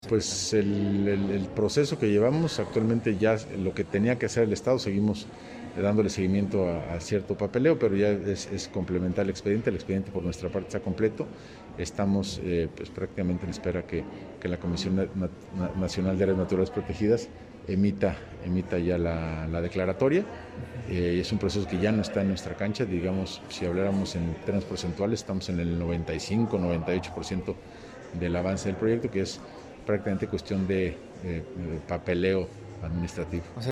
Pues el proceso que llevamos actualmente, ya lo que tenía que hacer el Estado, seguimos dándole seguimiento a cierto papeleo, pero ya es complementar el expediente por nuestra parte está completo, estamos pues prácticamente en espera que la Comisión Nacional de Áreas Naturales Protegidas emita ya la declaratoria. Es un proceso que ya no está en nuestra cancha, digamos, si habláramos en términos porcentuales, estamos en el 95-98% del avance del proyecto, que es prácticamente cuestión de papeleo administrativo.